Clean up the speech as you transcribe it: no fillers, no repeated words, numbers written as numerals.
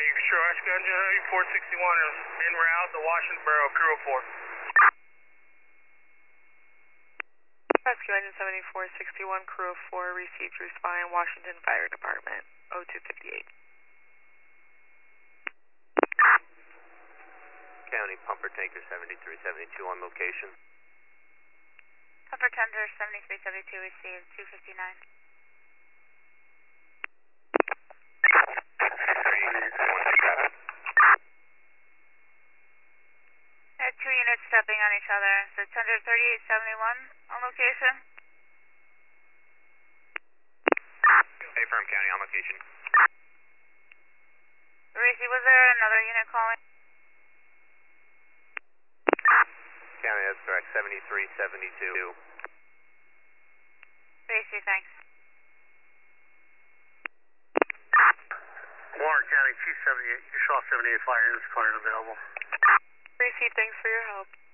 County, Shore Rescue Engine Heavy 461 is en route to Washington Borough, Crew 4. Rescue Engine 7461, Crew 4, received responding Washington Fire Department, 0258. County Pumper Tanker 7372 on location. Pumper Tanker 7372 received 259. There are 2 units stepping on each other. So Tender 3871 on location. Affirm County on location. Racy, was there another unit calling? County, that's correct, 7372. Racy, thanks. Warren County 278, you saw 78 fire units currently available. Received, thanks for your help.